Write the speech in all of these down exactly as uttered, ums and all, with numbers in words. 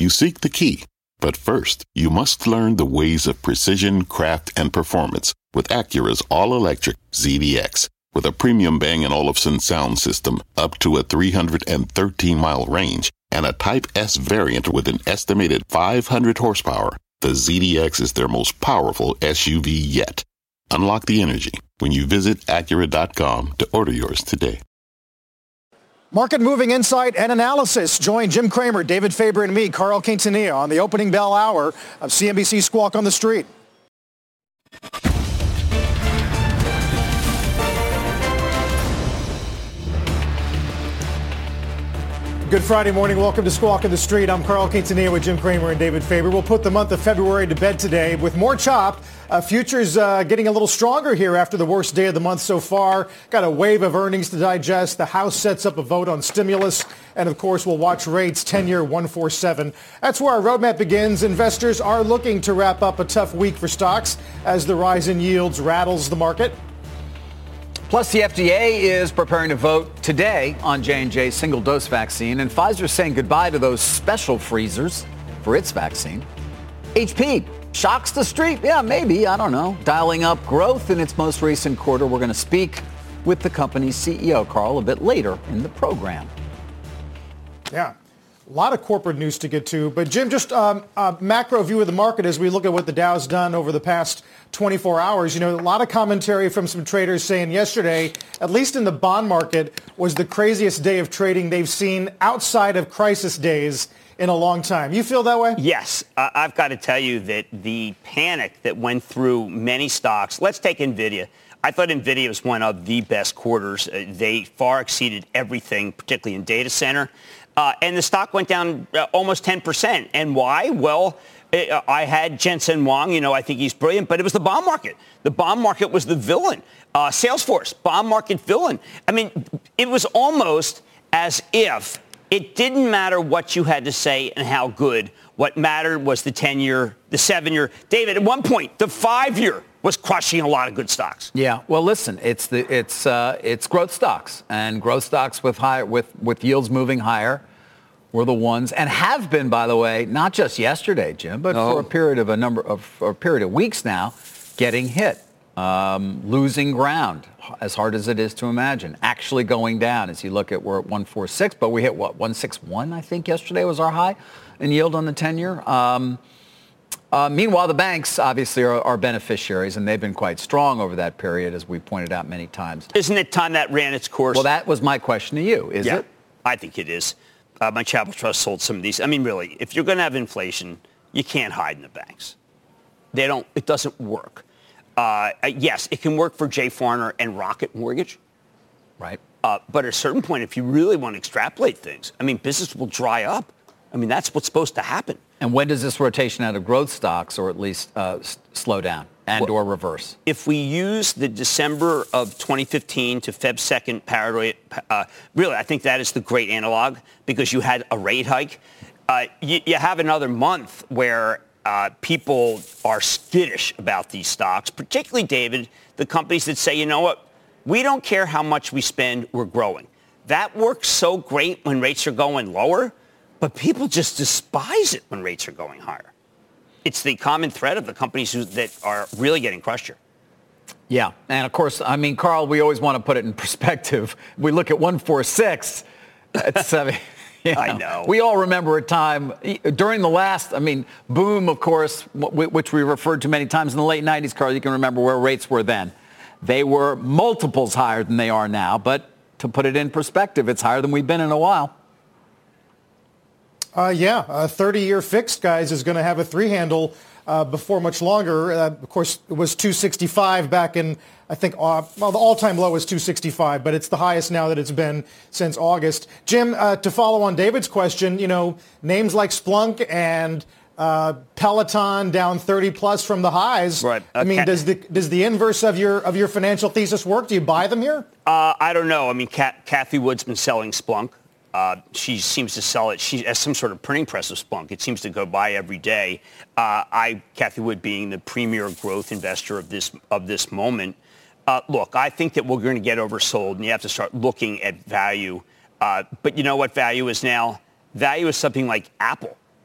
You seek the key, but first, you must learn the ways of precision, craft, and performance with Acura's all-electric Z D X. With a premium Bang and Olufsen sound system up to a three hundred thirteen mile range and a Type S variant with an estimated five hundred horsepower, the Z D X is their most powerful S U V yet. Unlock the energy when you visit Acura dot com to order yours today. Market moving insight and analysis. Join Jim Cramer, David Faber, and me, Carl Quintanilla, on the opening bell hour of C N B C Squawk on the Street. Good Friday morning. Welcome to Squawk on the Street. I'm Carl Quintanilla with Jim Cramer and David Faber. We'll put the month of February to bed today with more chop. Uh, futures uh, getting a little stronger here after the worst day of the month so far. Got a wave of earnings to digest. The House sets up a vote on stimulus. And, of course, we'll watch rates ten-year one forty-seven. That's where our roadmap begins. Investors are looking to wrap up a tough week for stocks as the rise in yields rattles the market. Plus, the F D A is preparing to vote today on J and J's single-dose vaccine, and Pfizer's saying goodbye to those special freezers for its vaccine. H P shocks the street. Yeah, maybe. I don't know. Dialing up growth in its most recent quarter. We're going to speak with the company's C E O, Carl, a bit later in the program. Yeah. A lot of corporate news to get to. But, Jim, just um, a macro view of the market as we look at what the Dow's done over the past twenty-four hours. You know, a lot of commentary from some traders saying yesterday, at least in the bond market, was the craziest day of trading they've seen outside of crisis days in a long time. You feel that way? Yes. Uh, I've got to tell you that the panic that went through many stocks, let's take NVIDIA. I thought NVIDIA was one of the best quarters. Uh, they far exceeded everything, particularly in data center. Uh, and the stock went down uh, almost ten percent. And why? Well, it, uh, I had Jensen Huang. You know, I think he's brilliant. But it was the bond market. The bond market was the villain. Uh, Salesforce, bond market villain. I mean, it was almost as if it didn't matter what you had to say and how good. What mattered was the ten-year, the seven-year. David, at one point, the five-year was crushing a lot of good stocks. Yeah, well, listen, it's the it's uh, it's growth stocks, and growth stocks with high with with yields moving higher were the ones, and have been, by the way, not just yesterday, Jim, but no. for a period of a number of for a period of weeks now, getting hit, um, losing ground, as hard as it is to imagine, actually going down. As you look at, we're at one forty-six, but we hit what one sixty-one, I think, yesterday was our high in yield on the ten-year. Um, Uh, meanwhile, the banks obviously are, are beneficiaries, and they've been quite strong over that period, as we pointed out many times. Isn't it time that ran its course? Well, that was my question to you. Is yeah, it? I think it is. Uh, my Chapel Trust sold some of these. I mean, really, if you're going to have inflation, you can't hide in the banks. They don't. It doesn't work. Uh, yes, it can work for Jay Farner and Rocket Mortgage. Right. Uh, but at a certain point, if you really want to extrapolate things, I mean, business will dry up. I mean, that's what's supposed to happen. And when does this rotation out of growth stocks, or at least uh, s- slow down and well, or reverse? If we use the December of twenty fifteen to February second paranoid, uh, really, I think that is the great analog, because you had a rate hike. Uh, you, you have another month where uh, people are skittish about these stocks, particularly, David, the companies that say, you know what, we don't care how much we spend, we're growing. That works so great when rates are going lower. But people just despise it when rates are going higher. It's the common thread of the companies who, that are really getting crushed here. Yeah. And, of course, I mean, Carl, we always want to put it in perspective. We look at one forty-six at seven. You know, I know. We all remember a time during the last, I mean, boom, of course, which we referred to many times in the late nineties, Carl. You can remember where rates were then. They were multiples higher than they are now. But to put it in perspective, it's higher than we've been in a while. Uh, yeah, a thirty-year fixed, guys, is going to have a three-handle uh, before much longer. Uh, of course, it was two sixty-five back in, I think, uh, well, the all-time low was two sixty-five, but it's the highest now that it's been since August. Jim, uh, to follow on David's question, you know, names like Splunk and uh, Peloton down thirty plus from the highs. Right. Uh, I mean, Kat- does the does the inverse of your of your financial thesis work? Do you buy them here? Uh, I don't know. I mean, Kat- Kathy Wood's been selling Splunk. Uh, she seems to sell it. She has some sort of printing press of Splunk. It seems to go by every day. Uh, I, Kathy Wood, being the premier growth investor of this of this moment, uh, look, I think that we're going to get oversold, and you have to start looking at value. Uh, but you know what value is now? Value is something like Apple.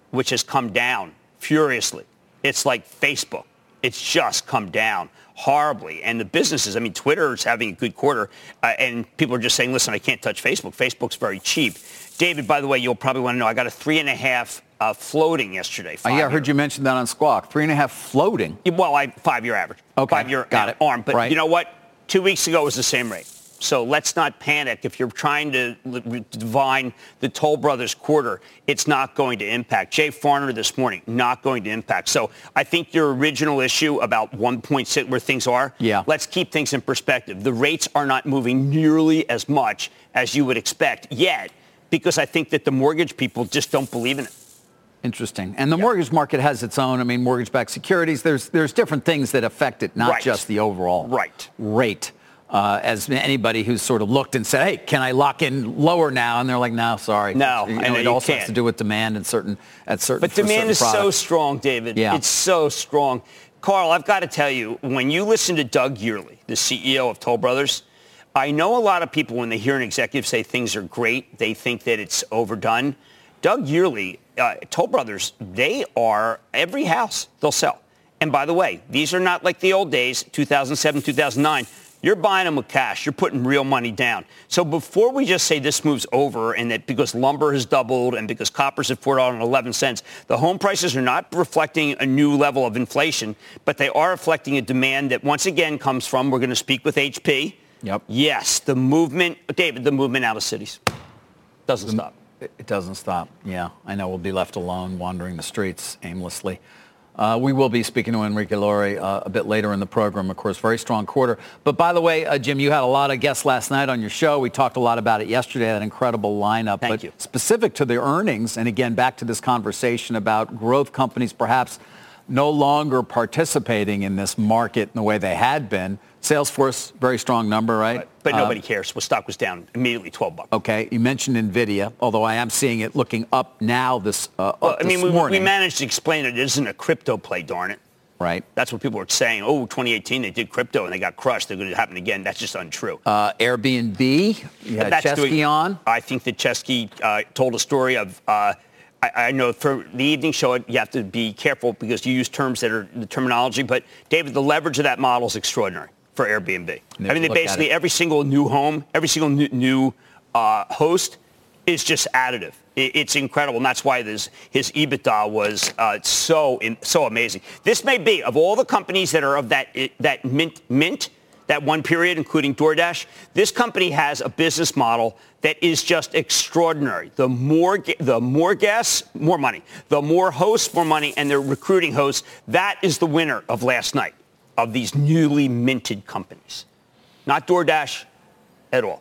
which has come down furiously. It's like Facebook. It's just come down horribly. And the businesses, I mean, Twitter is having a good quarter, uh, and people are just saying, listen, I can't touch Facebook. Facebook's very cheap. David, by the way, you'll probably want to know, I got a three and a half uh, floating yesterday. Oh, yeah, I heard you mention that on Squawk. Three and a half floating. Well, I five-year average. Okay, Five-year got it. arm. But right. you know what? Two weeks ago was the same rate. So let's not panic. If you're trying to divine the Toll Brothers quarter, it's not going to impact. Jay Farner this morning, not going to impact. So I think your original issue about one point six where things are, yeah. let's keep things in perspective. The rates are not moving nearly as much as you would expect yet, because I think that the mortgage people just don't believe in it. Interesting. And the yeah. mortgage market has its own, I mean, mortgage-backed securities. There's there's different things that affect it, not right. just the overall right. rate. Uh, as anybody who's sort of looked and said, hey, can I lock in lower now? And they're like, no, sorry. No, you know, and it you also can't. has to do with demand and certain at certain. But demand is products. so strong, David. Yeah. It's so strong. Carl, I've got to tell you, when you listen to Doug Yearley, the C E O of Toll Brothers, I know a lot of people, when they hear an executive say things are great, they think that it's overdone. Doug Yearley, uh, Toll Brothers, they are every house they'll sell. And by the way, these are not like the old days, two thousand seven, two thousand nine. You're buying them with cash. You're putting real money down. So before we just say this moves over and that because lumber has doubled and because copper's at four dollars and eleven cents, the home prices are not reflecting a new level of inflation, but they are reflecting a demand that once again comes from, we're going to speak with H P. Yep. Yes, the movement, David, the movement out of cities doesn't the, stop. It doesn't stop. Yeah, I know we'll be left alone wandering the streets aimlessly. Uh, we will be speaking to Enrique Lori uh, a bit later in the program, of course, very strong quarter. But by the way, uh, Jim, you had a lot of guests last night on your show. We talked a lot about it yesterday, that incredible lineup. Thank but you. Specific to the earnings, and again, back to this conversation about growth companies perhaps no longer participating in this market in the way they had been. Salesforce, very strong number, right? Right. But nobody uh, cares. Well, stock was down immediately twelve bucks. Okay. You mentioned NVIDIA, although I am seeing it looking up now this, uh, well, up I mean, this we, morning. we managed to explain it. It isn't a crypto play, darn it. Right. That's what people were saying. Oh, twenty eighteen, they did crypto and they got crushed. They're going to happen again. That's just untrue. Uh, Airbnb, you had Chesky doing, on. I think that Chesky uh, told a story of, uh, I, I know for the evening show, you have to be careful because you use terms that are the terminology. But, David, the leverage of that model is extraordinary for Airbnb. I mean, they basically, every single new home, every single new, new uh, host is just additive. It's incredible, and that's why this, his EBITDA was uh, so so amazing. This may be, of all the companies that are of that that mint mint, that one period, including DoorDash, this company has a business model that is just extraordinary. The more the more guests, more money. The more hosts, more money, and they're recruiting hosts. That is the winner of last night of these newly minted companies. Not DoorDash at all.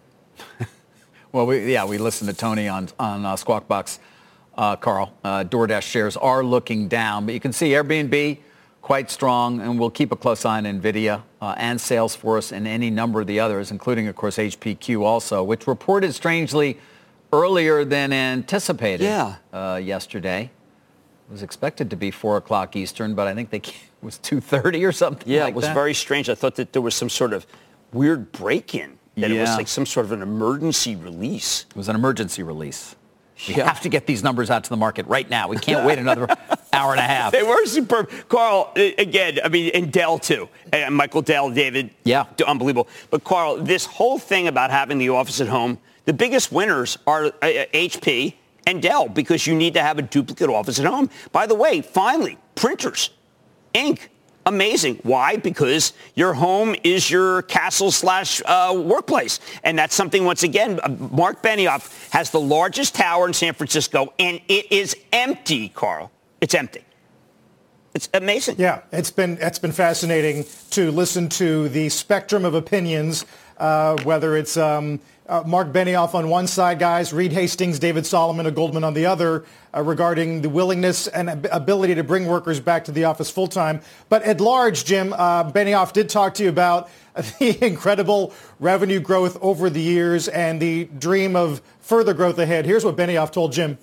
Well, we, yeah, we listened to Tony on on uh, Squawk Box, uh, Carl. Uh, DoorDash shares are looking down, but you can see Airbnb quite strong, and we'll keep a close eye on NVIDIA uh, and Salesforce and any number of the others, including, of course, H P Q also, which reported strangely earlier than anticipated yeah. uh, yesterday. It was expected to be four o'clock Eastern, but I think they came, it was two thirty or something Yeah, like it was that. very strange. I thought that there was some sort of weird break-in. That yeah. it was like some sort of an emergency release. It was an emergency release. We yeah. have to get these numbers out to the market right now. We can't wait another hour and a half. They were superb. Carl, again, I mean, and Dell, too. And Michael Dell, David. Yeah. Unbelievable. But, Carl, this whole thing about having the office at home, the biggest winners are H P and Dell because you need to have a duplicate office at home. By the way, finally, printers, ink. Amazing. Why? Because your home is your castle slash uh, workplace. And that's something, once again, uh, Mark Benioff has the largest tower in San Francisco, and it is empty, Carl. It's empty. It's amazing. Yeah, it's been it's been fascinating to listen to the spectrum of opinions, uh, whether it's um, uh, Mark Benioff on one side, guys, Reed Hastings, David Solomon of Goldman on the other, uh, regarding the willingness and ab- ability to bring workers back to the office full-time. But at large, Jim, uh, Benioff did talk to you about the incredible revenue growth over the years and the dream of further growth ahead. Here's what Benioff told Jim.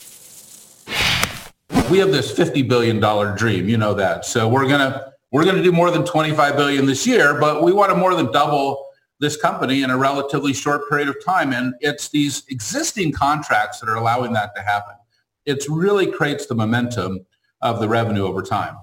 We have this fifty billion dollars dream, you know that. So we're gonna we're gonna do more than twenty-five billion dollars this year, but we want to more than double this company in a relatively short period of time. And it's these existing contracts that are allowing that to happen. it really creates the momentum of the revenue over time.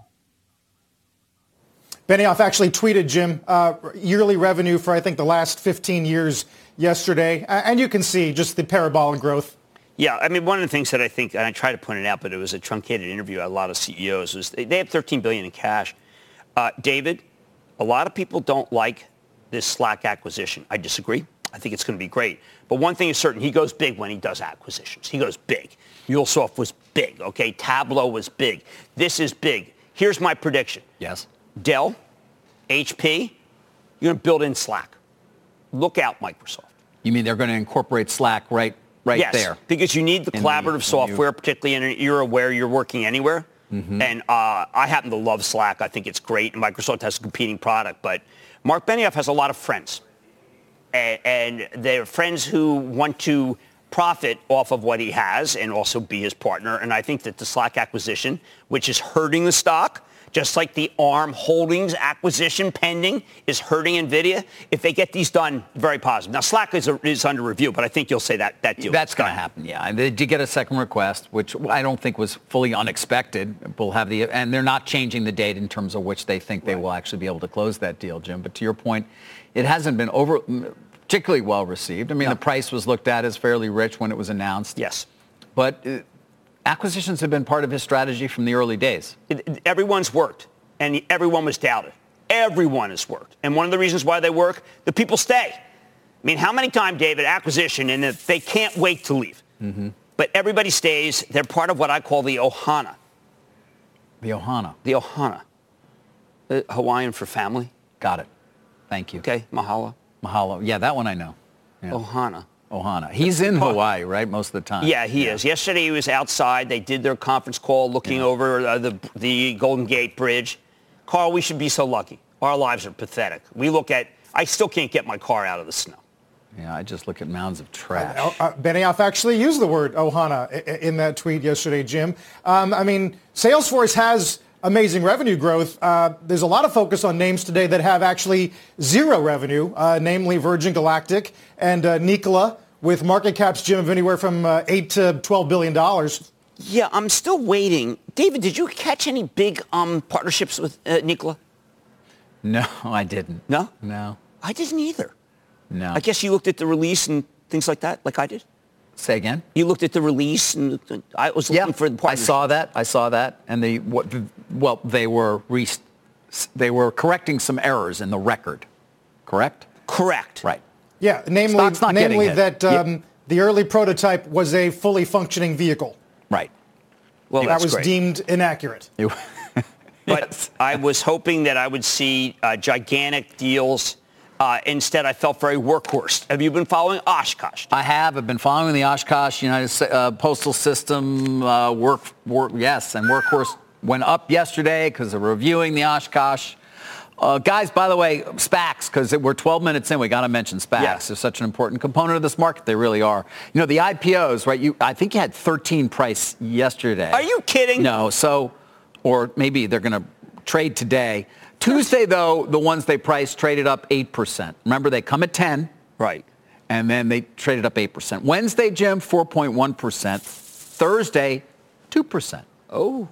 Benioff actually tweeted, Jim, uh, yearly revenue for, I think, the last fifteen years yesterday. And you can see just the parabolic growth. Yeah, I mean, one of the things that I think, and I tried to point it out, but it was a truncated interview, a lot of C E Os, was they, they have thirteen billion dollars in cash. Uh, David, a lot of people don't like this Slack acquisition. I disagree. I think it's going to be great. But one thing is certain, he goes big when he does acquisitions. He goes big. MuleSoft was big, okay? Tableau was big. This is big. Here's my prediction. Yes. Dell, H P, you're going to build in Slack. Look out, Microsoft. You mean they're going to incorporate Slack right, right yes, there? Because you need the in collaborative the, software, particularly in an era where you're working anywhere. Mm-hmm. And uh, I happen to love Slack. I think it's great. And Microsoft has a competing product. But Mark Benioff has a lot of friends. And, and they're friends who want to profit off of what he has and also be his partner. And I think that the Slack acquisition, which is hurting the stock, just like the ARM Holdings acquisition pending is hurting NVIDIA, if they get these done, very positive. Now, Slack is, a, is under review, but I think you'll say that that deal. That's going to happen, yeah. And they did get a second request, which I don't think was fully unexpected. We'll have the, and they're not changing the date in terms of which they think they right. will actually be able to close that deal, Jim. But to your point, it hasn't been over particularly well received. I mean, no. the price was looked at as fairly rich when it was announced. Yes. But uh, acquisitions have been part of his strategy from the early days. It, it, everyone's worked, and everyone was doubted. Everyone has worked. And one of the reasons why they work, the people stay. I mean, how many times, David, acquisition, and they can't wait to leave. Mm-hmm. But everybody stays. They're part of what I call the Ohana. The Ohana. The Ohana. The Hawaiian for family. Got it. Thank you. Okay, mahalo. Mahalo. Yeah, that one I know. Yeah. Ohana. Ohana. He's in Hawaii, right, most of the time? Yeah, he yeah. is. Yesterday he was outside. They did their conference call looking yeah. over uh, the, the Golden Gate Bridge. Carl, we should be so lucky. Our lives are pathetic. We look at, I still can't get my car out of the snow. Yeah, I just look at mounds of trash. Uh, uh, Benioff actually used the word Ohana in that tweet yesterday, Jim. Um, I mean, Salesforce has amazing revenue growth. Uh, there's a lot of focus on names today that have actually zero revenue, uh, namely Virgin Galactic and uh, Nikola, with market caps, Jim, of anywhere from uh, eight to twelve billion dollars. Yeah, I'm still waiting. David, did you catch any big um, partnerships with uh, Nikola? No, I didn't. No? No. I didn't either. No. I guess you looked at the release and things like that, like I did. Say again? You looked at the release, and I was looking yeah, for the partnership. I saw that. I saw that, and they what? Well, they were re, they were correcting some errors in the record. Correct. Correct. Right. Yeah, namely, namely that um, yeah. the early prototype was a fully functioning vehicle. Right. Well, that that's was great. deemed inaccurate. It, but yes. I was hoping that I would see uh, gigantic deals. Uh, instead, I felt very workhorse. Have you been following Oshkosh? I have. I've been following the Oshkosh United uh, Postal System uh, work, work. Yes, and Workhorse went up yesterday because they're reviewing the Oshkosh. Uh, guys, by the way, SPACs, because we're twelve minutes in, we got to mention SPACs. Yeah. They're such an important component of this market. They really are. You know, the I P Os, right? You, I think you had thirteen price yesterday. Are you kidding? No. So, or maybe they're going to trade today. Tuesday, though, the ones they priced traded up eight percent. Remember, they come at ten. Right. And then they traded up eight percent. Wednesday, Jim, four point one percent. Thursday, two percent. Oh.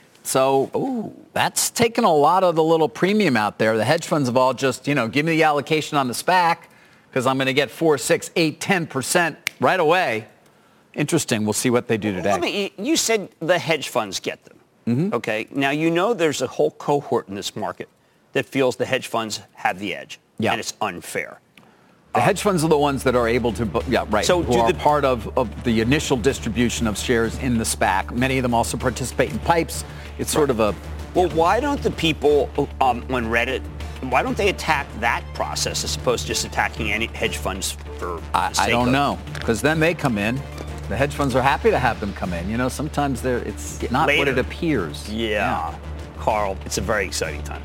So ooh, that's taken a lot of the little premium out there. The hedge funds have all just, you know, give me the allocation on the SPAC because I'm going to get four, six, eight, ten percent right away. Interesting. We'll see what they do today. Let me, you said the hedge funds get them. Mm-hmm. Okay. Now, you know there's a whole cohort in this market that feels the hedge funds have the edge. Yeah. And it's unfair. The hedge funds are the ones that are able to, yeah, right, so who do are the, part of, of the initial distribution of shares in the SPAC. Many of them also participate in pipes. It's sort of a... Well, why don't the people um, on Reddit, why don't they attack that process as opposed to just attacking any hedge funds for I, I don't know, because then they come in. The hedge funds are happy to have them come in. You know, sometimes they're, it's not Later. what it appears. Yeah. yeah. Carl, it's a very exciting time.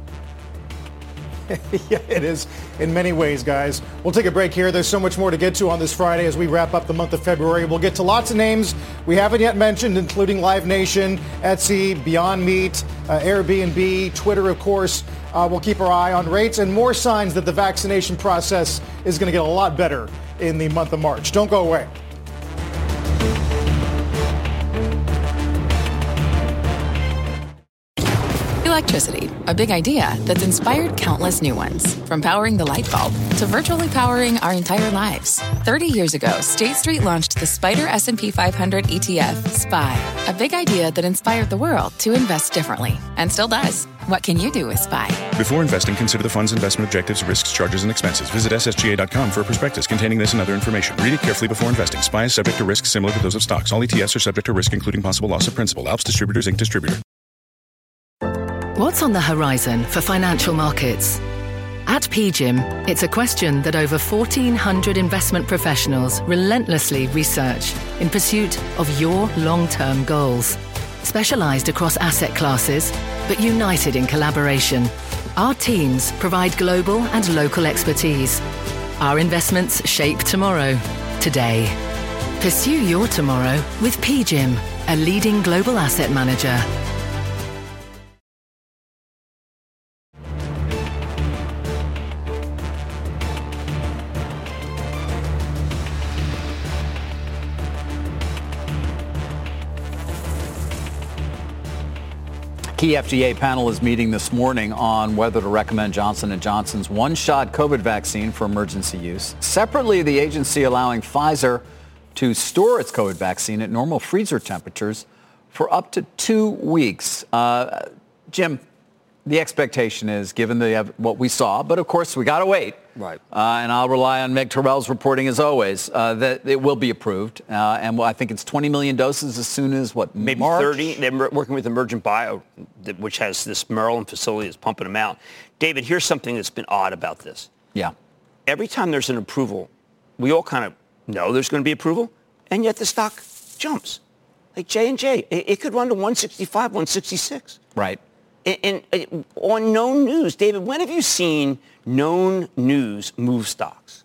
Yeah, it is in many ways, guys. We'll take a break here. There's so much more to get to on this Friday as we wrap up the month of February. We'll get to lots of names we haven't yet mentioned, including Live Nation, Etsy, Beyond Meat, uh, Airbnb, Twitter, of course. Uh, we'll keep our eye on rates and more signs that the vaccination process is going to get a lot better in the month of March. Don't go away. Electricity, a big idea that's inspired countless new ones. From powering the light bulb to virtually powering our entire lives. thirty years ago, State Street launched the Spider S and P five hundred E T F, S P Y. A big idea that inspired the world to invest differently. And still does. What can you do with S P Y? Before investing, consider the fund's investment objectives, risks, charges, and expenses. Visit S S G A dot com for a prospectus containing this and other information. Read it carefully before investing. S P Y is subject to risks similar to those of stocks. All E T Fs are subject to risk, including possible loss of principal. Alps Distributors, Incorporated Distributor. What's on the horizon for financial markets? At P G I M, it's a question that over fourteen hundred investment professionals relentlessly research in pursuit of your long-term goals. Specialized across asset classes, but united in collaboration, our teams provide global and local expertise. Our investments shape tomorrow, today. Pursue your tomorrow with P G I M, a leading global asset manager. Key F D A panel is meeting this morning on whether to recommend Johnson and Johnson's one-shot COVID vaccine for emergency use. Separately, the agency allowing Pfizer to store its COVID vaccine at normal freezer temperatures for up to two weeks. Uh, Jim, the expectation is, given the what we saw, but of course we got to wait. Right. Uh, and I'll rely on Meg Terrell's reporting as always, uh, that it will be approved. Uh, and well, I think it's twenty million doses as soon as, what, maybe March? thirty. They're working with Emergent Bio, which has this Maryland facility that's pumping them out. David, here's something that's been odd about this. Yeah. Every time there's an approval, we all kind of know there's going to be approval, and yet the stock jumps. Like J and J, it, it could run to one sixty-five, one sixty-six. Right. And, and, and on known news, David, when have you seen known news move stocks?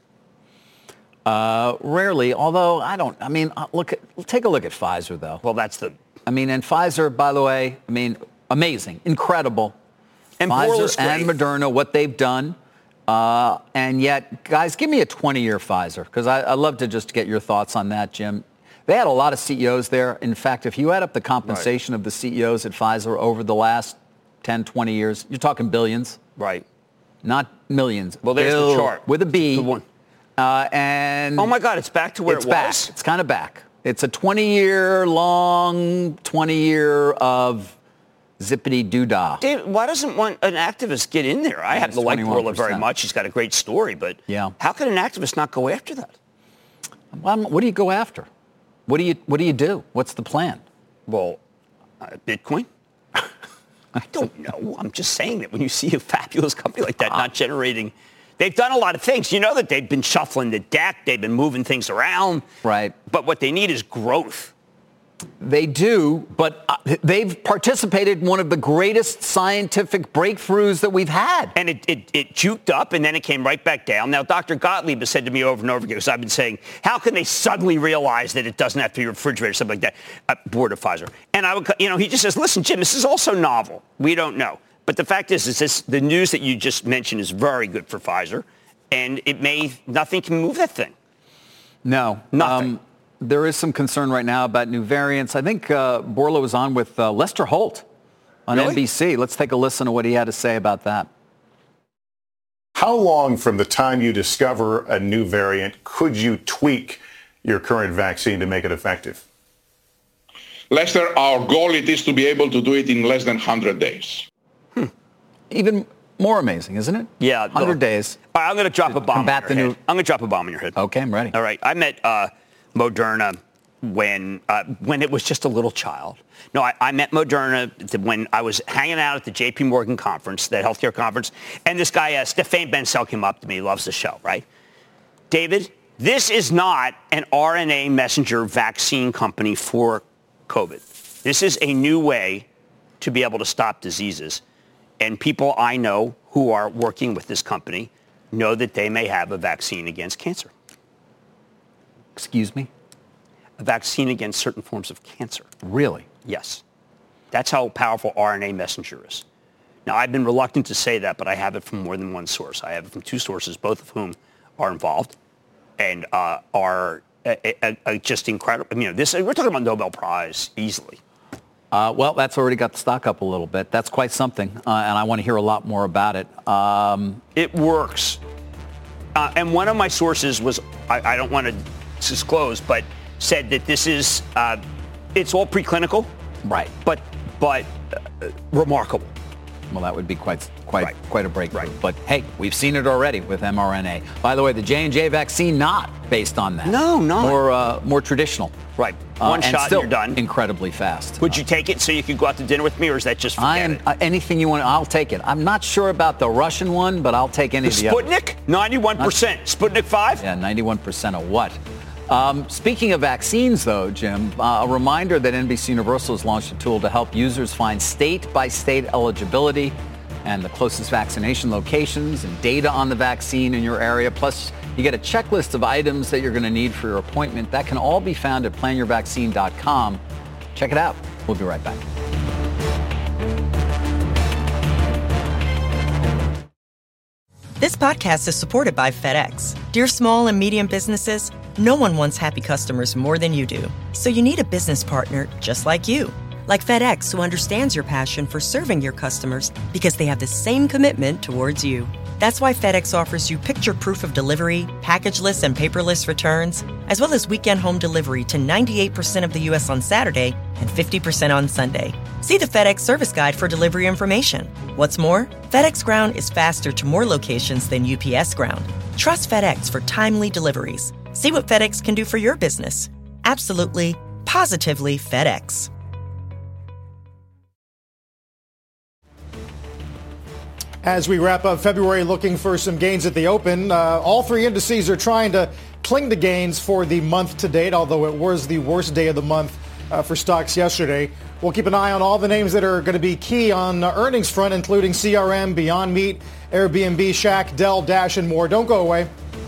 Uh, rarely, although I don't, I mean, uh, look at, take a look at Pfizer, though. Well, that's the... I mean, and Pfizer, by the way, I mean, amazing, incredible. And Pfizer and Moderna, what they've done. Uh, and yet, guys, give me a twenty-year Pfizer, because I'd love to just get your thoughts on that, Jim. They had a lot of C E Os there. In fact, if you add up the compensation right. of the C E Os at Pfizer over the last ten, twenty years, you're talking billions. Right. Not millions. Well, there's Bill, the chart. With a B. The one. Uh, and oh, my God, it's back to where it's it back. was? It's kind of back. It's a twenty-year long, twenty-year of zippity-doo-dah. David, why doesn't one, an activist get in there? I happen to like Borla very much. He's got a great story, but yeah. how can an activist not go after that? Well, what do you go after? What do you What do you do? What's the plan? Well, uh, Bitcoin? I don't know. I'm just saying that when you see a fabulous company like that not generating, they've done a lot of things. You know that they've been shuffling the deck. They've been moving things around. Right. But what they need is growth. They do, but they've participated in one of the greatest scientific breakthroughs that we've had. And it, it, it juked up, and then it came right back down. Now, Doctor Gottlieb has said to me over and over again, because I've been saying, how can they suddenly realize that it doesn't have to be refrigerated, something like that, at board of Pfizer? And I would, you know, he just says, listen, Jim, this is also novel. We don't know. But the fact is, is this, the news that you just mentioned is very good for Pfizer, and it may, nothing can move that thing. No. Nothing. Um, There is some concern right now about new variants. I think uh, Borla was on with uh, Lester Holt on really? N B C. Let's take a listen to what he had to say about that. How long from the time you discover a new variant could you tweak your current vaccine to make it effective? Lester, our goal it is to be able to do it in less than one hundred days. Hmm. Even more amazing, isn't it? Yeah. one hundred no. days. All right, I'm going to drop a bomb combat in your the head. new... I'm going to drop a bomb in your head. Okay, I'm ready. All right. I met uh, Moderna when uh, when it was just a little child. No, I, I met Moderna when I was hanging out at the J P Morgan conference, the healthcare conference, and this guy, uh, Stéphane Bancel, came up to me. He loves the show, right? David, this is not an R N A messenger vaccine company for COVID. This is a new way to be able to stop diseases. And people I know who are working with this company know that they may have a vaccine against cancer. Excuse me? A vaccine against certain forms of cancer. Really? Yes. That's how powerful R N A messenger is. Now, I've been reluctant to say that, but I have it from more than one source. I have it from two sources, both of whom are involved and uh, are uh, uh, uh, just incredible. I mean, you know, this, we're talking about Nobel Prize easily. Uh, well, that's already got the stock up a little bit. That's quite something, uh, and I want to hear a lot more about it. Um, it works. Uh, and one of my sources was, I, I don't want to disclose, but said that this is, uh, it's all preclinical. Right. But, but uh, remarkable. Well, that would be quite quite right. quite a breakthrough. Right. But hey, we've seen it already with mRNA. By the way, the J and J vaccine not based on that. No, not. More uh, more traditional. Right. One uh, shot and, still and you're done. Incredibly fast. Would you take it so you could go out to dinner with me, or is that just forget I am, it? Uh, anything you want, I'll take it. I'm not sure about the Russian one, but I'll take any the of the Sputnik? others. ninety-one percent. Not, Sputnik five? Yeah, ninety-one percent of what? Um, speaking of vaccines, though, Jim, uh, a reminder that N B C Universal has launched a tool to help users find state-by-state eligibility and the closest vaccination locations and data on the vaccine in your area. Plus, you get a checklist of items that you're going to need for your appointment. That can all be found at plan your vaccine dot com. Check it out. We'll be right back. This podcast is supported by FedEx. Dear small and medium businesses, no one wants happy customers more than you do. So you need a business partner just like you. Like FedEx, who understands your passion for serving your customers because they have the same commitment towards you. That's why FedEx offers you picture proof of delivery, packageless and paperless returns, as well as weekend home delivery to ninety-eight percent of the U S on Saturday and fifty percent on Sunday. See the FedEx service guide for delivery information. What's more, FedEx Ground is faster to more locations than U P S Ground. Trust FedEx for timely deliveries. See what FedEx can do for your business. Absolutely, positively FedEx. As we wrap up February looking for some gains at the open, uh, all three indices are trying to cling to gains for the month to date, although it was the worst day of the month uh, for stocks yesterday. We'll keep an eye on all the names that are going to be key on the earnings front, including C R M, Beyond Meat, Airbnb, Shack, Dell, Dash, and more. Don't go away.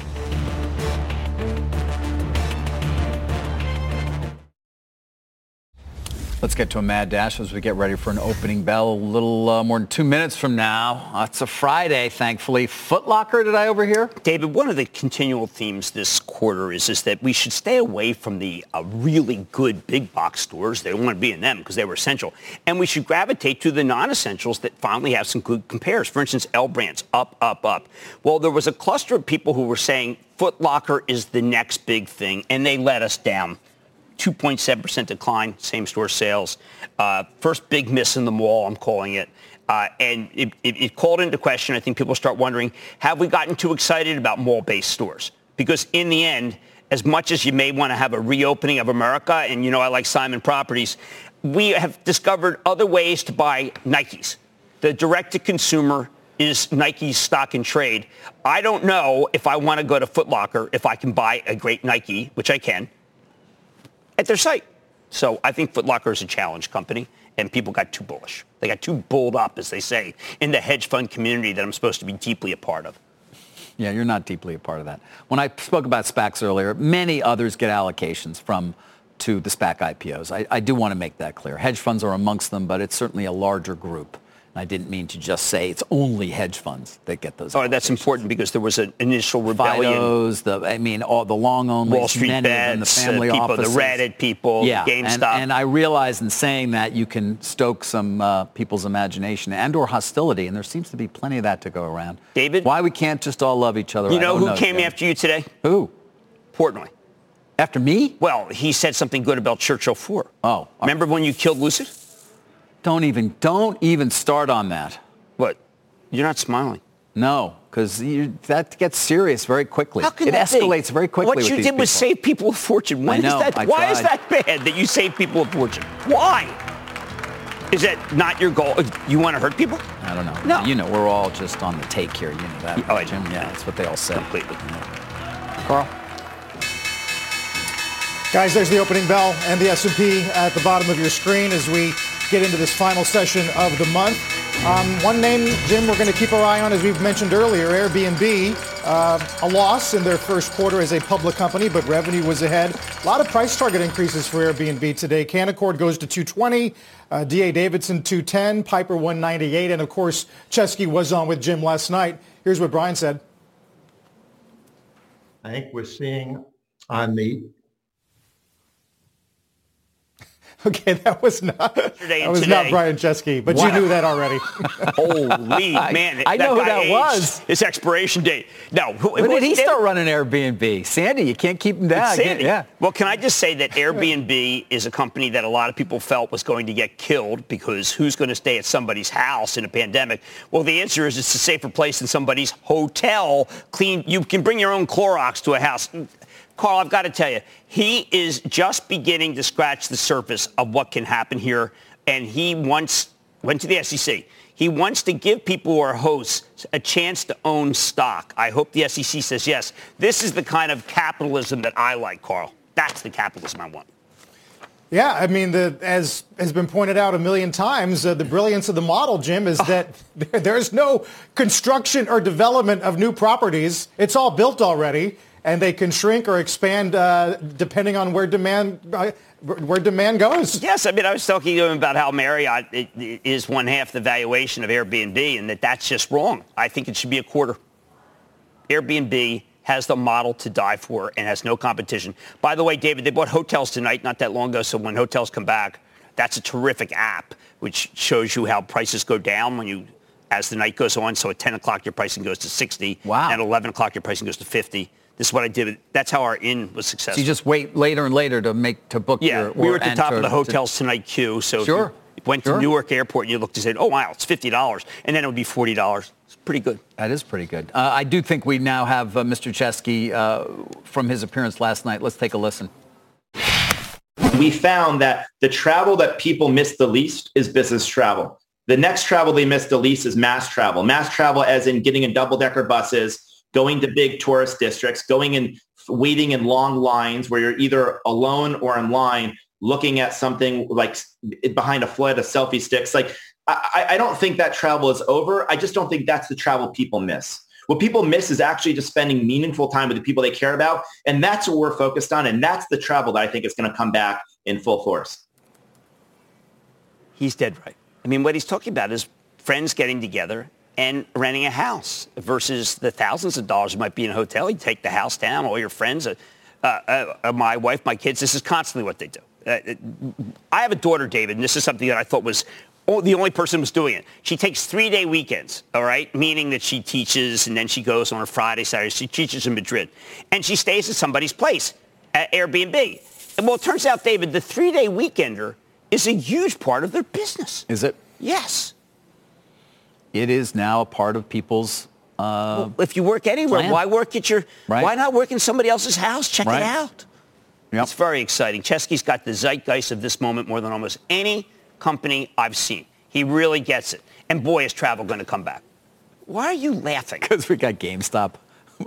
Let's get to a mad dash as we get ready for an opening bell a little uh, more than two minutes from now. Uh, it's a Friday, thankfully. Foot Locker, did I overhear? David, one of the continual themes this quarter is, is that we should stay away from the uh, really good big box stores. They don't want to be in them because they were essential. And we should gravitate to the non-essentials that finally have some good compares. For instance, L Brands, up, up, up. Well, there was a cluster of people who were saying Foot Locker is the next big thing, and they let us down. two point seven percent decline, same-store sales. Uh, first big miss in the mall, I'm calling it. Uh, and it, it, it called into question, I think people start wondering, have we gotten too excited about mall-based stores? Because in the end, as much as you may want to have a reopening of America, and you know I like Simon Properties, we have discovered other ways to buy Nikes. The direct-to-consumer is Nike's stock and trade. I don't know if I want to go to Foot Locker if I can buy a great Nike, which I can, at their site. So I think Foot Locker is a challenge company, and people got too bullish. They got too bulled up, as they say, in the hedge fund community that I'm supposed to be deeply a part of. Yeah, you're not deeply a part of that. When I spoke about SPACs earlier, many others get allocations from to the SPAC I P Os. I, I do want to make that clear. Hedge funds are amongst them, but it's certainly a larger group. I didn't mean to just say it's only hedge funds that get those. Oh, that's important because there was an initial rebellion. Fidos, the I mean, all the long only Wall Street bets, the family uh, people, offices. the Reddit people, yeah, GameStop. And, and I realize in saying that you can stoke some uh, people's imagination and or hostility, and there seems to be plenty of that to go around. David? Why we can't just all love each other? You know I don't who know, came Jim. after you today? Who? Portnoy. After me? Well, he said something good about Churchill four. Oh. Remember when you killed Lucid? Don't even, don't even start on that. What? You're not smiling. No, because that gets serious very quickly. How can it that escalates be? very quickly What with you these did people. was save people a fortune. When I know, is that? I Why is tried. that bad that you save people a fortune? Why? Is that not your goal? You want to hurt people? I don't know. No. You know, we're all just on the take here. You know that, Oh, I Jim? know. Yeah, that's what they all say. Completely. Yeah. Carl? Guys, there's the opening bell and the S and P at the bottom of your screen as we get into this final session of the month. Um, one name, Jim, we're going to keep our eye on, as we've mentioned earlier, Airbnb, uh, a loss in their first quarter as a public company, but revenue was ahead. A lot of price target increases for Airbnb today. Canaccord goes to two twenty, uh, D A Davidson two ten, Piper one ninety-eight, and of course, Chesky was on with Jim last night. Here's what Brian said. I think we're seeing on the Okay, that was not that was today. not Brian Chesky, but Wow. you knew that already. Holy man! I know who that aged was. His expiration date. No, who, When who did he was start running Airbnb? Sandy, you can't keep him down. Sandy. Yeah. Well, can I just say that Airbnb is a company that a lot of people felt was going to get killed because who's going to stay at somebody's house in a pandemic? Well, the answer is it's a safer place than somebody's hotel. Clean. You can bring your own Clorox to a house. Carl, I've got to tell you, he is just beginning to scratch the surface of what can happen here. And he wants, went to the S E C. He wants to give people who are hosts a chance to own stock. I hope the S E C says yes. This is the kind of capitalism that I like, Carl. That's the capitalism I want. Yeah, I mean, the, as has been pointed out a million times, uh, the brilliance of the model, Jim, is that there, there's no construction or development of new properties. It's all built already. And they can shrink or expand uh, depending on where demand uh, where demand goes. Yes, I mean, I was talking to him about how Marriott it, it is one half the valuation of Airbnb, and that that's just wrong. I think it should be a quarter. Airbnb has the model to die for and has no competition. By the way, David, they bought hotels tonight not that long ago, so when hotels come back, that's a terrific app, which shows you how prices go down when you, as the night goes on. So at ten o'clock, your pricing goes to sixty. Wow. And at eleven o'clock, your pricing goes to fifty. This is what I did. That's how our inn was successful. So you just wait later and later to make to book yeah, your. we were at the and top to, of the to- hotels tonight queue. So Sure. if you went Sure. to Newark Airport and you looked and said, oh, wow, it's fifty dollars. And then it would be forty dollars. It's pretty good. That is pretty good. Uh, I do think we now have uh, Mister Chesky uh, from his appearance last night. Let's take a listen. We found that the travel that people miss the least is business travel. The next travel they miss the least is mass travel. Mass travel as in getting in double-decker buses, going to big tourist districts, going in, waiting in long lines where you're either alone or in line, looking at something like behind a flood of selfie sticks. Like, I, I don't think that travel is over. I just don't think that's the travel people miss. What people miss is actually just spending meaningful time with the people they care about. And that's what we're focused on. And that's the travel that I think is going to come back in full force. He's dead right. I mean, what he's talking about is friends getting together and renting a house versus the thousands of dollars you might be in a hotel. You take the house down, all your friends, uh, uh, uh, my wife, my kids. This is constantly what they do. Uh, I have a daughter, David, and this is something that I thought was oh, the only person who was doing it. She takes three-day weekends, all right, meaning that she teaches and then she goes on a Friday, Saturday. She teaches in Madrid, and she stays at somebody's place at Airbnb. And well, it turns out, David, the three-day weekender is a huge part of their business. Is it? Yes. It is now a part of people's. Uh, well, if you work anywhere, plan. why work at your? Right. Why not work in somebody else's house? Check Right. it out. Yep. It's very exciting. Chesky's got the zeitgeist of this moment more than almost any company I've seen. He really gets it. And boy, is travel going to come back. Why are you laughing? Because we got GameStop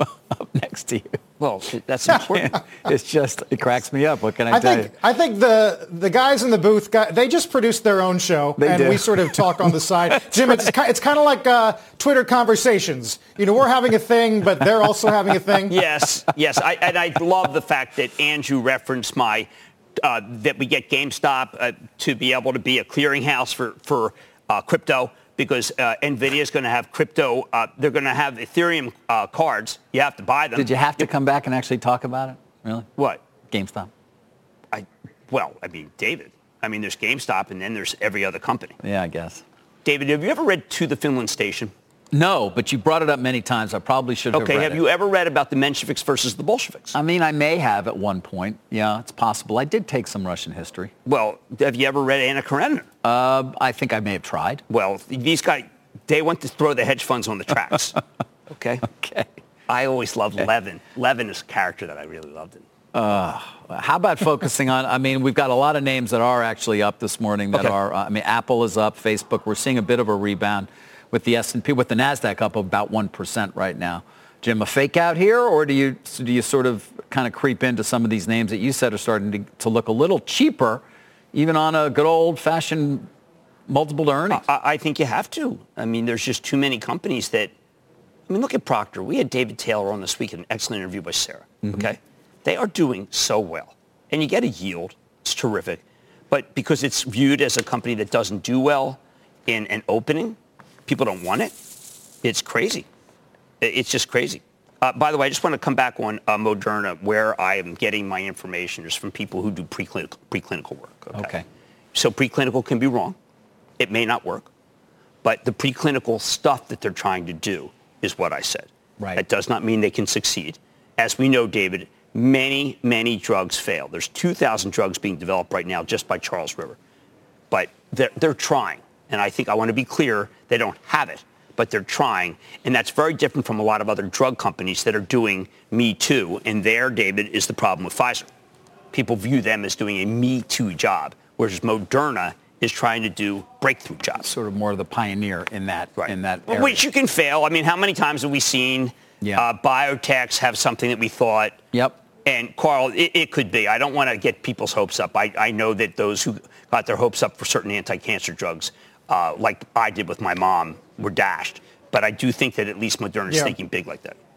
up next to you. Well, that's important. It's just, it cracks me up. What can I, I tell think you? I think the the guys in the booth got, they just produced their own show, They and do. we sort of talk on the side. Jim, it's ki- it's kind of like uh, Twitter conversations. You know, we're having a thing, but they're also having a thing. Yes, yes. I, and I love the fact that Andrew referenced my uh, that we get GameStop uh, to be able to be a clearinghouse for for uh, crypto. Because uh, NVIDIA is going to have crypto. Uh, they're going to have Ethereum uh, cards. You have to buy them. Did you have to come back and actually talk about it? Really? What? GameStop. I, well, I mean, David. I mean, there's GameStop, and then there's every other company. Yeah, I guess. David, have you ever read To the Finland Station? No, but you brought it up many times. I probably should have Okay, read have it. you ever read about the Mensheviks versus the Bolsheviks? I mean, I may have at one point. Yeah, it's possible. I did take some Russian history. Well, have you ever read Anna Karenina? Uh, I think I may have tried. Well, these guys, they want to throw the hedge funds on the tracks. Okay? Okay. I always loved Levin. Levin is a character that I really loved. In. Uh, how about focusing on, I mean, we've got a lot of names that are actually up this morning that Okay. are, uh, I mean, Apple is up, Facebook. We're seeing a bit of a rebound with the S and P, with the NASDAQ up about one percent right now. Jim, a fake out here, or do you do you sort of kind of creep into some of these names that you said are starting to, to look a little cheaper, even on a good old-fashioned multiple to earnings? I, I think you have to. I mean, there's just too many companies that, I mean, look at Procter. We had David Taylor on this week, an excellent interview by Sarah, Mm-hmm. okay? They are doing so well. And you get a yield. It's terrific. But because it's viewed as a company that doesn't do well in an opening, people don't want it. It's crazy. It's just crazy. Uh, by the way, I just want to come back on uh, Moderna, where I am getting my information is from people who do preclinical, preclinical work. Okay. Okay. So preclinical can be wrong. It may not work. But the preclinical stuff that they're trying to do is what I said. Right. That does not mean they can succeed. As we know, David, many, many drugs fail. There's two thousand drugs being developed right now just by Charles River. But they're, they're trying. And I think I want to be clear, they don't have it, but they're trying. And that's very different from a lot of other drug companies that are doing Me Too. And there, David, is the problem with Pfizer. People view them as doing a Me Too job, whereas Moderna is trying to do breakthrough jobs. Sort of more of the pioneer in that, right. in that area. Which you can fail. I mean, how many times have we seen yeah. uh, biotechs have something that we thought? Yep. And, Carl, it, it could be. I don't want to get people's hopes up. I, I know that those who got their hopes up for certain anti-cancer drugs, uh, like I did with my mom, were dashed. But I do think that at least Moderna is yeah. thinking big like that.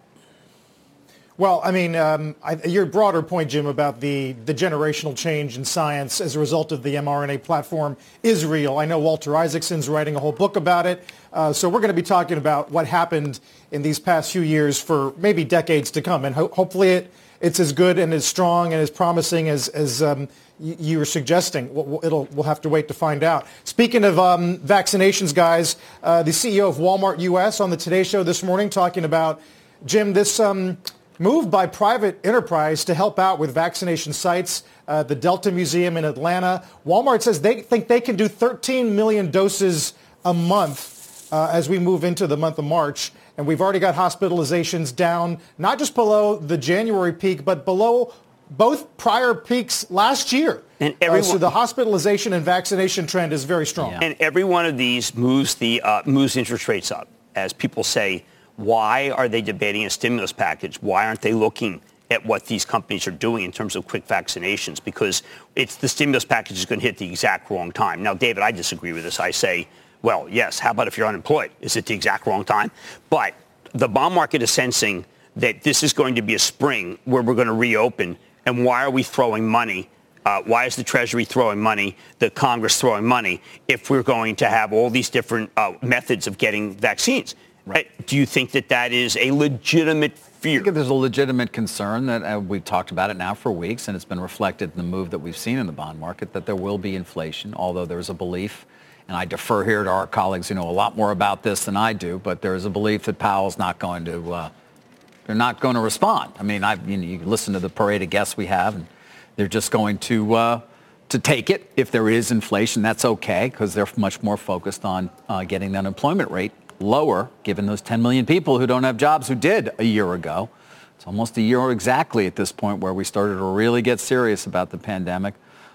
Well, I mean, um, I, your broader point, Jim, about the, the generational change in science as a result of the mRNA platform is real. I know Walter Isaacson's writing a whole book about it. Uh, so we're going to be talking about what happened in these past few years for maybe decades to come. And ho- hopefully it, it's as good and as strong and as promising as, as um, y- you were suggesting. We'll, it'll, we'll have to wait to find out. Speaking of um, vaccinations, guys, uh, the C E O of Walmart U S on the Today Show this morning talking about, Jim, this... Um, move by private enterprise to help out with vaccination sites, uh, the Delta Museum in Atlanta. Walmart says they think they can do thirteen million doses a month uh, as we move into the month of March. And we've already got hospitalizations down, not just below the January peak, but below both prior peaks last year. And everyone, uh, so the hospitalization and vaccination trend is very strong. Yeah. And every one of these moves the uh, moves interest rates up. As people say, why are they debating a stimulus package? Why aren't they looking at what these companies are doing in terms of quick vaccinations? Because it's the stimulus package is going to hit the exact wrong time. Now, David, I disagree with this. I say, well, yes, how about if you're unemployed? Is it the exact wrong time? But the bond market is sensing that this is going to be a spring where we're going to reopen. And why are we throwing money? Uh, why is the Treasury throwing money, the Congress throwing money, if we're going to have all these different uh, methods of getting vaccines? Right. Do you think that that is a legitimate fear? I think there's a legitimate concern that uh, we've talked about it now for weeks, and it's been reflected in the move that we've seen in the bond market, that there will be inflation, although there's a belief, and I defer here to our colleagues who know a lot more about this than I do, but there is a belief that Powell's not going to, uh, they're not going to respond. I mean, I, you know, you listen to the parade of guests we have, and they're just going to uh, to take it. If there is inflation, that's okay, because they're much more focused on uh, getting the unemployment rate lower, given those ten million people who don't have jobs who did a year ago. It's almost a year exactly at this point where we started to really get serious about the pandemic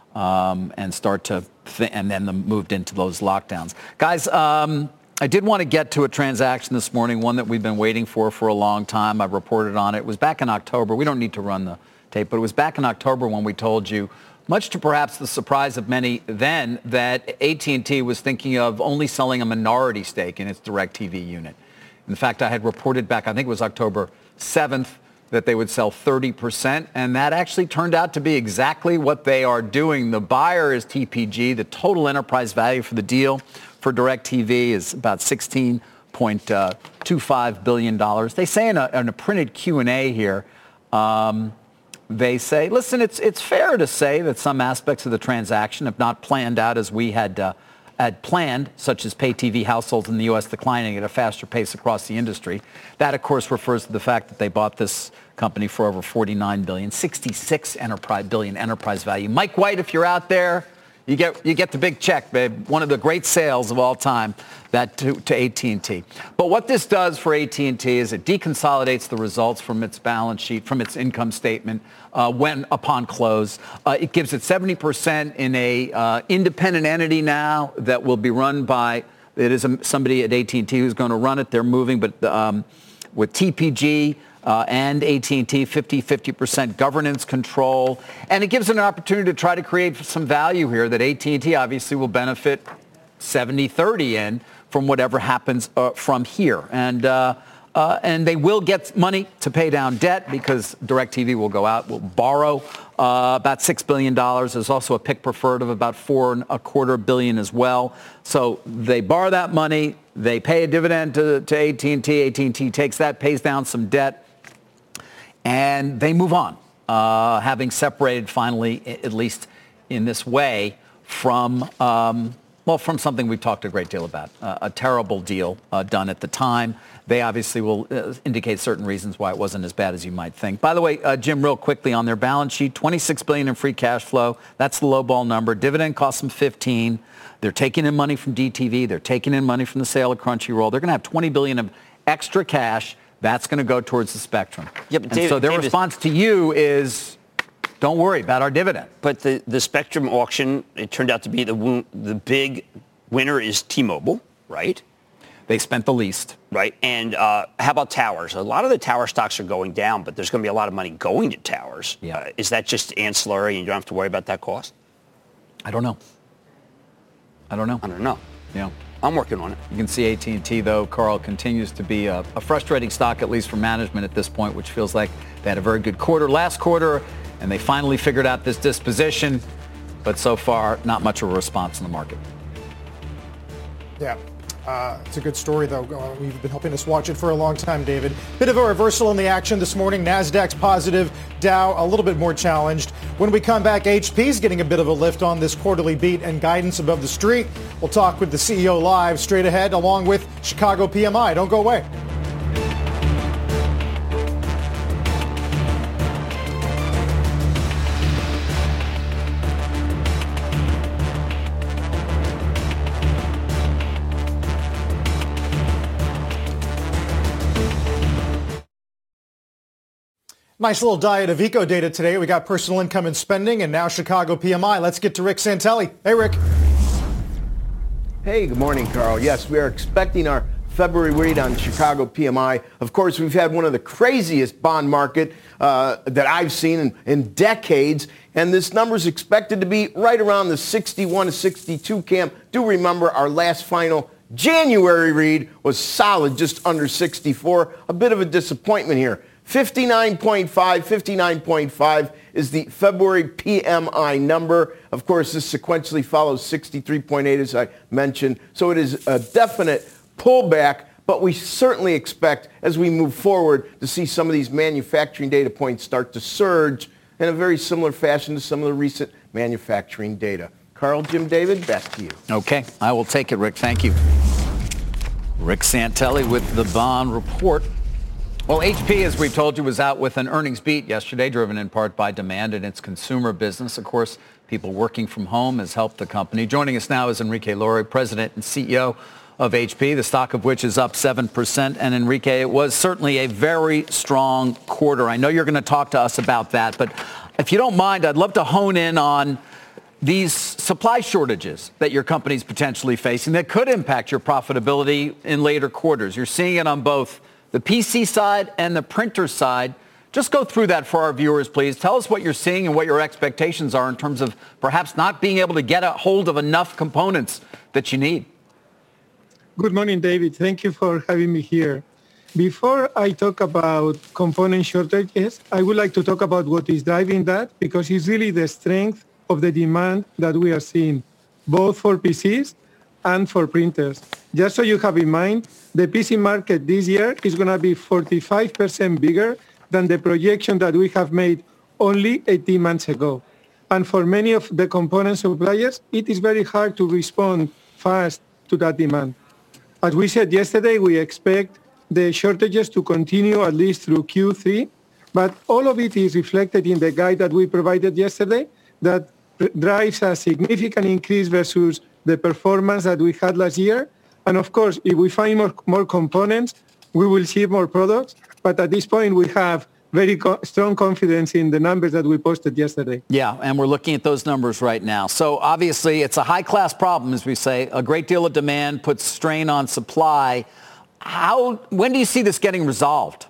um, and start to, th- and then the, moved into those lockdowns. Guys, um, I did want to get to a transaction this morning, one that we've been waiting for for a long time. I've reported on it. It was back in October. We don't need to run the tape, but it was back in October when we told you, much to perhaps the surprise of many then, that A T and T was thinking of only selling a minority stake in its DirecTV unit. In fact, I had reported back, I think it was October seventh, that they would sell thirty percent, and that actually turned out to be exactly what they are doing. The buyer is T P G. The total enterprise value for the deal for DirecTV is about sixteen point two five billion dollars. They say in a, in a printed Q and A here, um, they say, listen, it's it's fair to say that some aspects of the transaction have not planned out as we had uh, had planned, such as pay T V households in the U S declining at a faster pace across the industry. That, of course, refers to the fact that they bought this company for over forty-nine billion dollars, sixty-six enterprise, billion enterprise value. Mike White, if you're out there, you get you get the big check, babe. One of the great sales of all time, that to, to A T and T. But what this does for A T and T is it deconsolidates the results from its balance sheet, from its income statement, uh, when upon close. Uh, it gives it seventy percent in a uh, independent entity now that will be run by, it is a, somebody at A T and T who's going to run it. They're moving, but um, with T P G, Uh, and A T and T, fifty-fifty percent governance control. And it gives it an opportunity to try to create some value here that A T and T obviously will benefit seventy thirty in from whatever happens uh, from here. And uh, uh, and they will get money to pay down debt because DirecTV will go out, will borrow uh, about six billion dollars. There's also a P I C preferred of about four and a quarter billion as well. So they borrow that money. They pay a dividend to, to A T and T. A T and T takes that, pays down some debt. And they move on, uh, having separated finally, at least in this way, from, um, well, from something we've talked a great deal about, uh, a terrible deal uh, done at the time. They obviously will uh, indicate certain reasons why it wasn't as bad as you might think. By the way, uh, Jim, real quickly on their balance sheet, twenty-six billion dollars in free cash flow. That's the low ball number. Dividend costs them fifteen. They're taking in money from D T V. They're taking in money from the sale of Crunchyroll. They're going to have twenty billion dollars of extra cash. That's going to go towards the spectrum. Yeah, but and David, so their David, response to you is, don't worry about our dividend. But the, the spectrum auction, it turned out to be the the big winner is T-Mobile, right? They spent the least. Right. And uh, how about towers? A lot of the tower stocks are going down, but there's going to be a lot of money going to towers. Yeah. Uh, is that just ancillary and you don't have to worry about that cost? I don't know. I don't know. I don't know. Yeah. I'm working on it. You can see A T and T, though, Carl, continues to be a, a frustrating stock, at least for management at this point, which feels like they had a very good quarter last quarter, and they finally figured out this disposition. But so far, not much of a response in the market. Yeah. Uh, it's a good story, though. Uh, you've been helping us watch it for a long time, David. Bit of a reversal in the action this morning. NASDAQ's positive, Dow a little bit more challenged. When we come back, H P's getting a bit of a lift on this quarterly beat and guidance above the street. We'll talk with the C E O live straight ahead, along with Chicago P M I. Don't go away. Nice little diet of eco data today. We got personal income and spending and now Chicago P M I. Let's get to Rick Santelli. Hey, Rick. Hey, good morning, Carl. Yes, we are expecting our February read on Chicago P M I. Of course, we've had one of the craziest bond market uh, that I've seen in, in decades, and this number is expected to be right around the sixty-one to sixty-two camp. Do remember our last final January read was solid, just under sixty-four. A bit of a disappointment here. fifty-nine point five, fifty-nine point five is the February P M I number. Of course, this sequentially follows sixty-three point eight, as I mentioned. So it is a definite pullback, but we certainly expect, as we move forward, to see some of these manufacturing data points start to surge in a very similar fashion to some of the recent manufacturing data. Carl, Jim, David, back to you. Okay, I will take it, Rick. Thank you. Rick Santelli with the bond report. Well, H P, as we've told you, was out with an earnings beat yesterday, driven in part by demand in its consumer business. Of course, people working from home has helped the company. Joining us now is Enrique Lori, President and C E O of H P, the stock of which is up seven percent. And Enrique, it was certainly a very strong quarter. I know you're going to talk to us about that, but if you don't mind, I'd love to hone in on these supply shortages that your company's potentially facing that could impact your profitability in later quarters. You're seeing it on both the P C side and the printer side. Just go through that for our viewers, please. Tell us what you're seeing and what your expectations are in terms of perhaps not being able to get a hold of enough components that you need. Good morning, David. Thank you for having me here. Before I talk about component shortages, I would like to talk about what is driving that, because it's really the strength of the demand that we are seeing, both for P Cs and for printers. Just so you have in mind, the P C market this year is going to be forty-five percent bigger than the projection that we have made only eighteen months ago. And for many of the component suppliers, it is very hard to respond fast to that demand. As we said yesterday, we expect the shortages to continue at least through Q three, but all of it is reflected in the guide that we provided yesterday that drives a significant increase versus the performance that we had last year. And of course, if we find more, more components, we will ship more products. But at this point, we have very co- strong confidence in the numbers that we posted yesterday. Yeah, and we're looking at those numbers right now. So obviously, it's a high-class problem, as we say. A great deal of demand puts strain on supply. How? When do you see this getting resolved?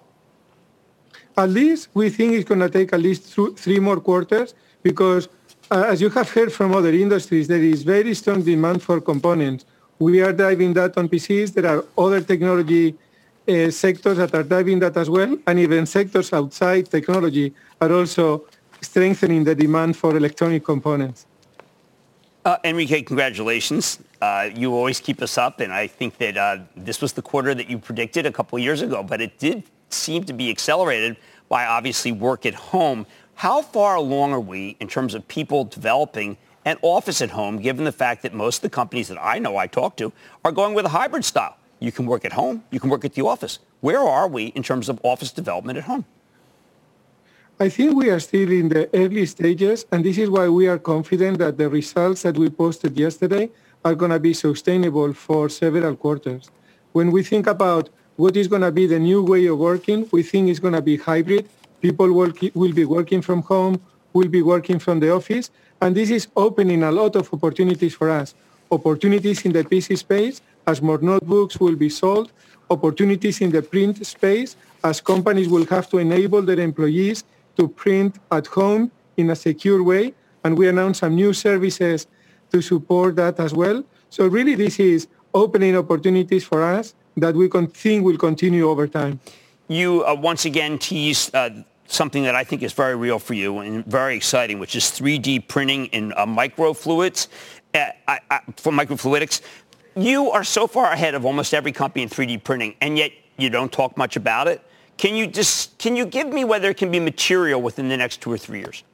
At least we think it's going to take at least th- three more quarters because, uh, as you have heard from other industries, there is very strong demand for components. We are driving that on P Cs. There are other technology uh, sectors that are driving that as well, and even sectors outside technology are also strengthening the demand for electronic components. Uh, Enrique, congratulations. Uh, you always keep us up, and I think that uh, this was the quarter that you predicted a couple of years ago, but it did seem to be accelerated by obviously work at home. How far along are we in terms of people developing and office at home, given the fact that most of the companies that I know I talk to are going with a hybrid style. You can work at home. You can work at the office. Where are we in terms of office development at home? I think we are still in the early stages, and this is why we are confident that the results that we posted yesterday are going to be sustainable for several quarters. When we think about what is going to be the new way of working, we think it's going to be hybrid. People work, will be working from home, will be working from the office, and this is opening a lot of opportunities for us. Opportunities in the P C space, as more notebooks will be sold, opportunities in the print space, as companies will have to enable their employees to print at home in a secure way, and we announced some new services to support that as well. So really this is opening opportunities for us that we can think will continue over time. You uh, once again teased uh, something that I think is very real for you and very exciting, which is three D printing in uh, microfluids, uh, I, I, for microfluidics. You are so far ahead of almost every company in three D printing, and yet you don't talk much about it. Can you just can you give me whether it can be material within the next two or three years?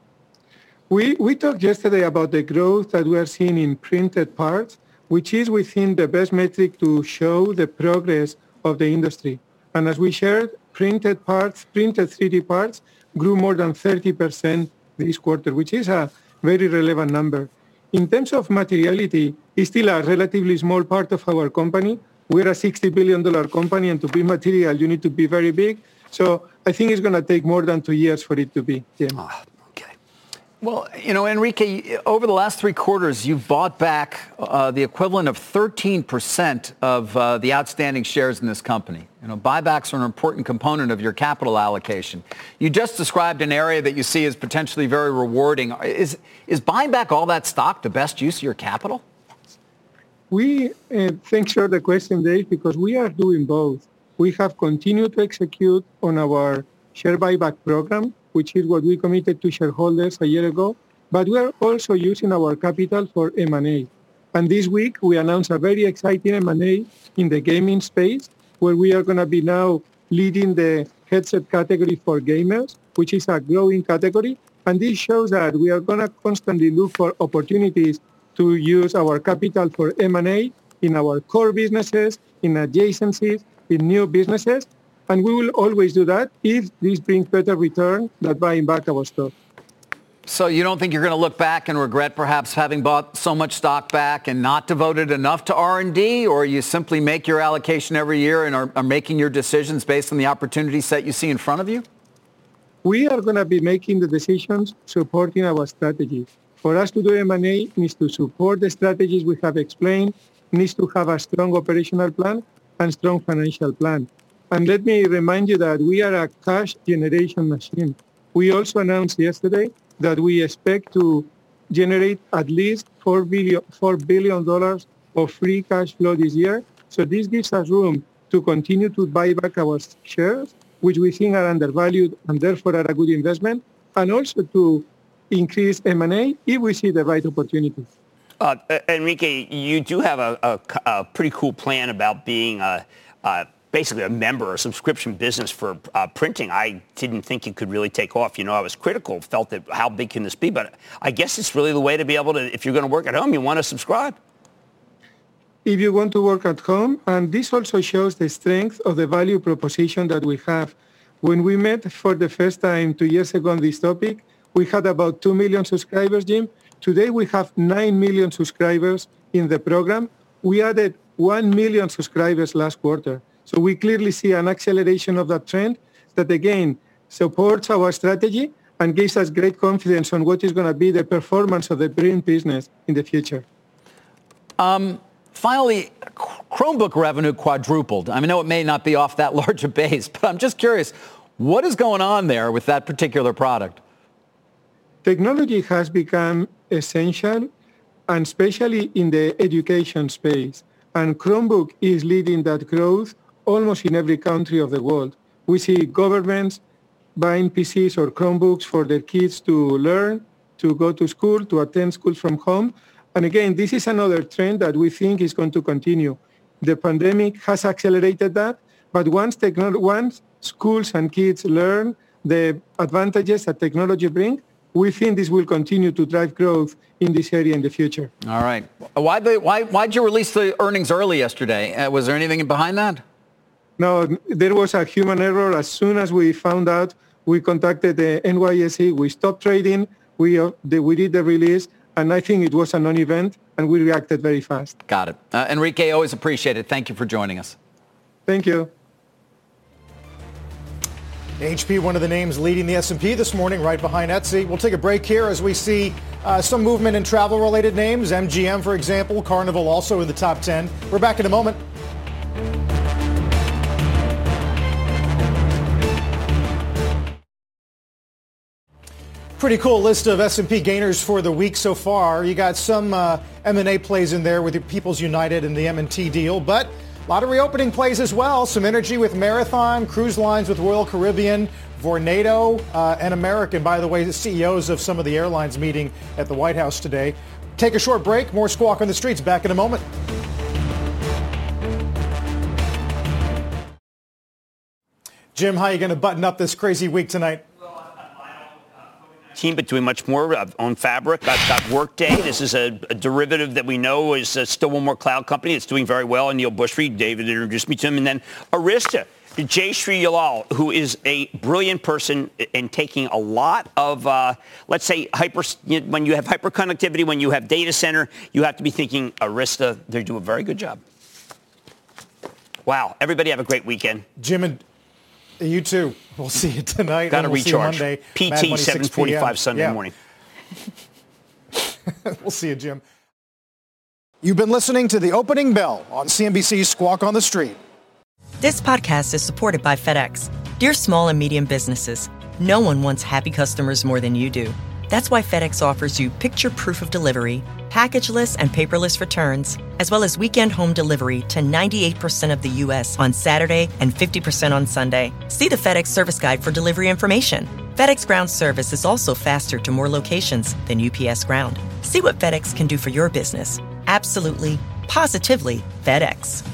We we talked yesterday about the growth that we are seeing in printed parts, which is within the best metric to show the progress of the industry. And as we shared, printed parts, printed three D parts grew more than thirty percent this quarter, which is a very relevant number. In terms of materiality, it's still a relatively small part of our company. We're a sixty billion dollars company, and to be material, you need to be very big. So I think it's going to take more than two years for it to be. Yeah. Oh, okay. Well, you know, Enrique, over the last three quarters, you've bought back uh, the equivalent of thirteen percent of uh, the outstanding shares in this company. You know, buybacks are an important component of your capital allocation. You just described an area that you see as potentially very rewarding. Is, is buying back all that stock the best use of your capital? We, uh, thanks for the question, Dave, because we are doing both. We have continued to execute on our share buyback program, which is what we committed to shareholders a year ago, but we are also using our capital for M and A. And this week, we announced a very exciting M and A in the gaming space, where we are going to be now leading the headset category for gamers, which is a growing category. And this shows that we are going to constantly look for opportunities to use our capital for M and A in our core businesses, in adjacencies, in new businesses. And we will always do that if this brings better return than buying back our stock. So you don't think you're going to look back and regret perhaps having bought so much stock back and not devoted enough to R and D, or you simply make your allocation every year and are, are making your decisions based on the opportunity set you see in front of you? We are going to be making the decisions supporting our strategy. For us to do M and A needs to support the strategies we have explained, needs to have a strong operational plan and strong financial plan. And let me remind you that we are a cash generation machine. We also announced yesterday that we expect to generate at least four billion dollars of free cash flow this year. So this gives us room to continue to buy back our shares, which we think are undervalued and therefore are a good investment, and also to increase M and A if we see the right opportunities. Uh, Enrique, you do have a, a, a pretty cool plan about being a, a basically a member, a subscription business for uh, printing. I didn't think it could really take off. You know, I was critical, felt that how big can this be? But I guess it's really the way to be able to, if you're going to work at home, you want to subscribe. If you want to work at home, and this also shows the strength of the value proposition that we have. When we met for the first time two years ago on this topic, we had about two million subscribers, Jim. Today we have nine million subscribers in the program. We added one million subscribers last quarter. So we clearly see an acceleration of that trend that, again, supports our strategy and gives us great confidence on what is going to be the performance of the print business in the future. Um, finally, Chromebook revenue quadrupled. I know it may not be off that large a base, but I'm just curious, what is going on there with that particular product? Technology has become essential, and especially in the education space. And Chromebook is leading that growth almost in every country of the world. We see governments buying P Cs or Chromebooks for their kids to learn, to go to school, to attend school from home. And again, this is another trend that we think is going to continue. The pandemic has accelerated that, but once, technolo- once schools and kids learn the advantages that technology brings, we think this will continue to drive growth in this area in the future. All right. Why the, why why'd you release the earnings early yesterday? Uh, was there anything behind that? No, there was a human error. As soon as we found out, we contacted the N Y S E. We stopped trading. We uh, the, we did the release, and I think it was a non-event, and we reacted very fast. Got it. Uh, Enrique, always appreciate it. Thank you for joining us. Thank you. H P, one of the names leading the S and P this morning, right behind Etsy. We'll take a break here as we see uh, some movement in travel-related names. M G M, for example, Carnival also in the top ten. We're back in a moment. Pretty cool list of S and P gainers for the week so far. You got some uh, M and A plays in there with your People's United and the M and T deal, but a lot of reopening plays as well. Some energy with Marathon, cruise lines with Royal Caribbean, Vornado, uh, and American. By the way, the C E Os of some of the airlines meeting at the White House today. Take a short break. More Squawk on the Streets. Back in a moment. Jim, how are you going to button up this crazy week tonight? Team, but doing much more uh, on Fabric. I've got Workday. This is a, a derivative that we know is uh, still one more cloud company. It's doing very well. And Neil Bushry, David introduced me to him. And then Arista, Jay Sri Yalal, who is a brilliant person and taking a lot of, uh, let's say, hyper. When you have hyperconnectivity, when you have data center, you have to be thinking Arista. They do a very good job. Wow. Everybody have a great weekend. Jim and you too. We'll see you tonight. Got to we'll recharge. See you Monday. P T seven forty-five Sunday yeah. morning. We'll see you, Jim. You've been listening to The Opening Bell on C N B C's Squawk on the Street. This podcast is supported by FedEx. Dear small and medium businesses, no one wants happy customers more than you do. That's why FedEx offers you picture proof of delivery, packageless and paperless returns, as well as weekend home delivery to ninety-eight percent of the U S on Saturday and fifty percent on Sunday. See the FedEx service guide for delivery information. FedEx Ground service is also faster to more locations than U P S Ground. See what FedEx can do for your business. Absolutely, positively FedEx.